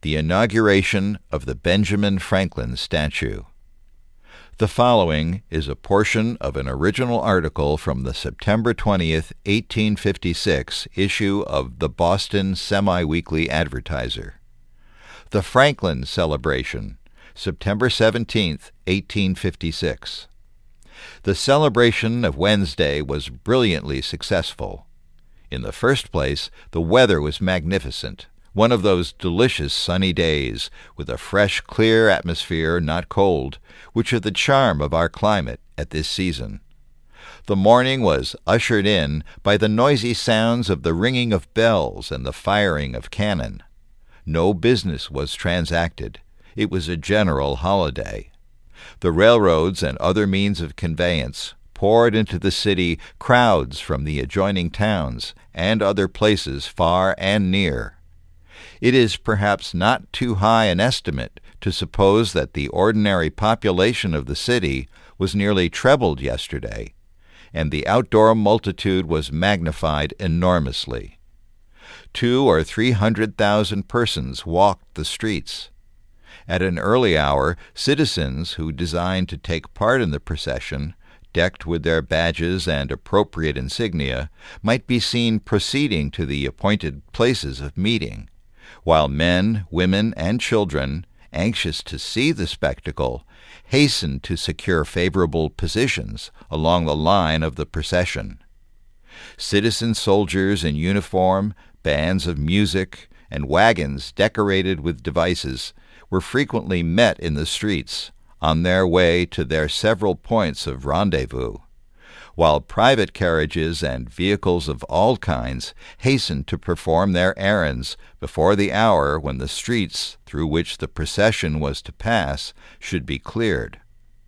the inauguration of the Benjamin Franklin statue. The following is a portion of an original article from the September 20th, 1856 issue of the Boston Semi-Weekly Advertiser. The Franklin Celebration, September 17th, 1856. The celebration of Wednesday was brilliantly successful. In the first place, the weather was magnificent, one of those delicious sunny days, with a fresh, clear atmosphere, not cold, which are the charm of our climate at this season. The morning was ushered in by the noisy sounds of the ringing of bells and the firing of cannon. No business was transacted. It was a general holiday. The railroads and other means of conveyance poured into the city crowds from the adjoining towns and other places far and near. It is perhaps not too high an estimate to suppose that the ordinary population of the city was nearly trebled yesterday, and the outdoor multitude was magnified enormously. 200,000 or 300,000 persons walked the streets. At an early hour, citizens who designed to take part in the procession, decked with their badges and appropriate insignia, might be seen proceeding to the appointed places of meeting, while men, women, and children, anxious to see the spectacle, hastened to secure favorable positions along the line of the procession. Citizen soldiers in uniform, bands of music, and wagons decorated with devices were frequently met in the streets on their way to their several points of rendezvous, while private carriages and vehicles of all kinds hastened to perform their errands before the hour when the streets through which the procession was to pass should be cleared.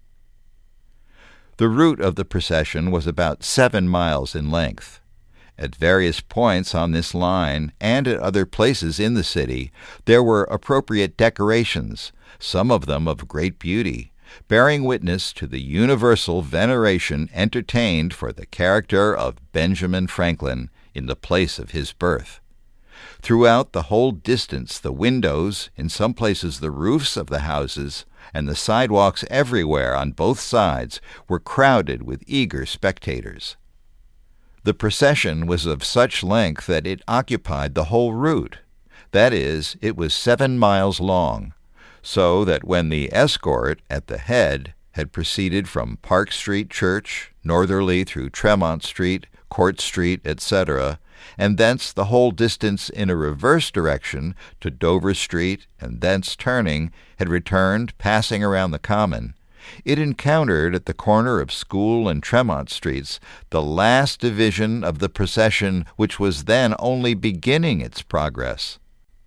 The route of the procession was about 7 miles in length. At various points on this line and at other places in the city, there were appropriate decorations, some of them of great beauty, bearing witness to the universal veneration entertained for the character of Benjamin Franklin in the place of his birth. Throughout the whole distance, the windows, in some places the roofs of the houses, and the sidewalks everywhere on both sides were crowded with eager spectators. The procession was of such length that it occupied the whole route. That is, it was 7 miles long, so that when the escort at the head had proceeded from Park Street Church, northerly through Tremont Street, Court Street, etc., and thence the whole distance in a reverse direction to Dover Street, and thence turning, had returned, passing around the Common, it encountered at the corner of School and Tremont Streets the last division of the procession, which was then only beginning its progress.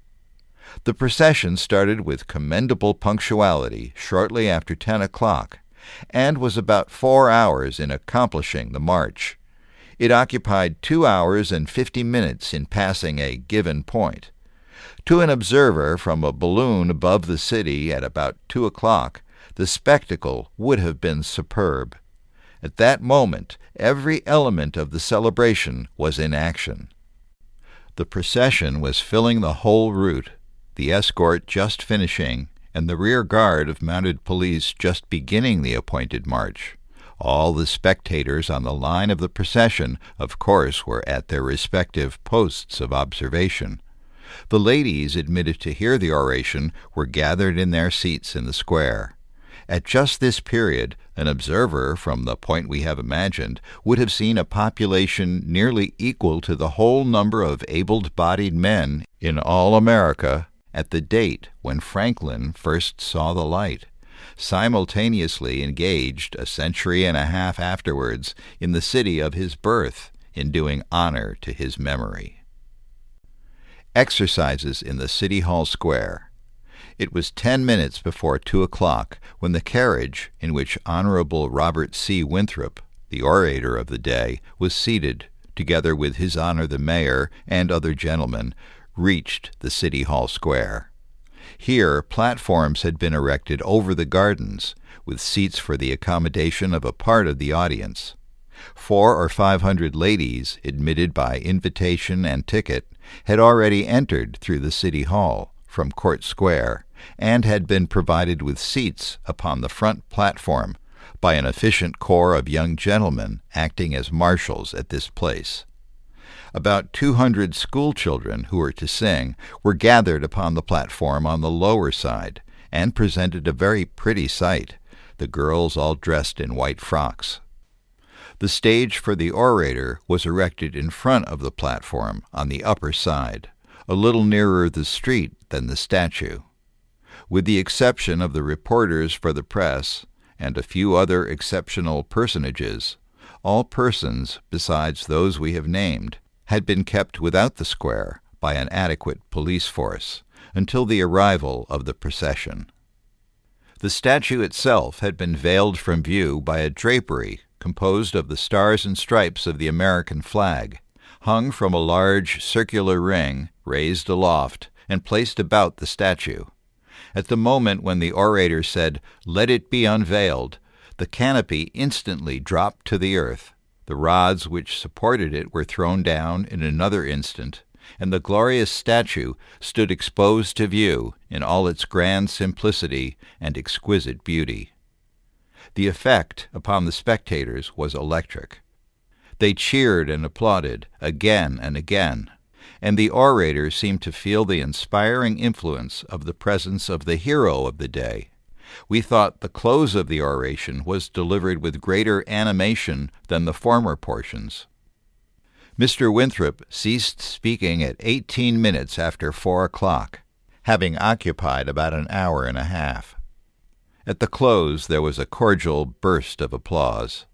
The procession started with commendable punctuality shortly after 10 o'clock, and was about 4 hours in accomplishing the march. It occupied 2 hours and 50 minutes in passing a given point. To an observer from a balloon above the city at about 2 o'clock, the spectacle would have been superb. At that moment, every element of the celebration was in action. The procession was filling the whole route, the escort just finishing, and the rear guard of mounted police just beginning the appointed march. All the spectators on the line of the procession, of course, were at their respective posts of observation. The ladies admitted to hear the oration were gathered in their seats in the square. At just this period, an observer, from the point we have imagined, would have seen a population nearly equal to the whole number of able-bodied men in all America at the date when Franklin first saw the light, simultaneously engaged a century and a half afterwards in the city of his birth in doing honor to his memory. Exercises in the City Hall Square. It was 10 minutes before 2 o'clock when the carriage in which Honorable Robert C. Winthrop, the orator of the day, was seated, together with His Honor the Mayor and other gentlemen, reached the City Hall Square. Here platforms had been erected over the gardens, with seats for the accommodation of a part of the audience. 400 or 500 ladies, admitted by invitation and ticket, had already entered through the City Hall, from Court Square and had been provided with seats upon the front platform by an efficient corps of young gentlemen acting as marshals at this place. About 200 schoolchildren who were to sing were gathered upon the platform on the lower side and presented a very pretty sight, the girls all dressed in white frocks. The stage for the orator was erected in front of the platform on the upper side, a little nearer the street than the statue. With the exception of the reporters for the press and a few other exceptional personages, all persons besides those we have named had been kept without the square by an adequate police force until the arrival of the procession. The statue itself had been veiled from view by a drapery composed of the stars and stripes of the American flag, hung from a large circular ring raised aloft and placed about the statue. At the moment when the orator said, "Let it be unveiled," the canopy instantly dropped to the earth, the rods which supported it were thrown down in another instant, and the glorious statue stood exposed to view in all its grand simplicity and exquisite beauty. The effect upon the spectators was electric. They cheered and applauded again and again, and the orator seemed to feel the inspiring influence of the presence of the hero of the day. We thought the close of the oration was delivered with greater animation than the former portions. Mr. Winthrop ceased speaking at 18 minutes after 4 o'clock, having occupied about an hour and a half. At the close there was a cordial burst of applause.